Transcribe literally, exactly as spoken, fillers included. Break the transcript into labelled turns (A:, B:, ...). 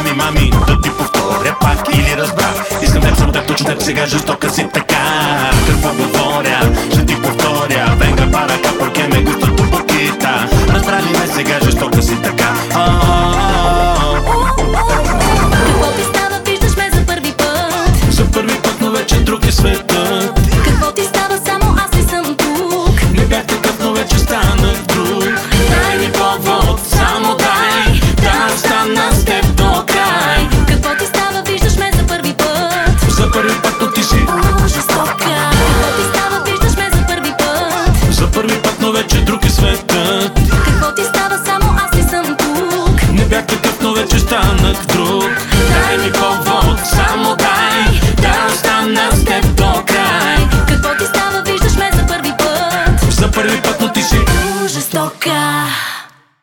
A: Нима ми да ти повторя пак или разбрах? Искам теб само теб, точно теб, сега жестока си така. Какво говоря, ще ти повторя. Venga para acá porque me gusta tu boquita. Разбрали ме, сега жестока си така.
B: Какво ти става, виждаш ме за първи път?
A: За първи път, но вече друг е светът.
B: Какво ти става, само аз не съм тук.
A: Не бях такъв, но вече станах друг. Дай ми повод, само дай да остана с теб до край.
B: Какво ти става, виждаш ме за първи път?
A: За първи път, но ти си
B: О, жестока. Какво ти става, виждаш ме за първи път?
A: за първи път, но вече друг е светът.
B: Какво ти става, само аз не съм тук.
A: Не бях такъв, но вече станах друг. Дай ми повод.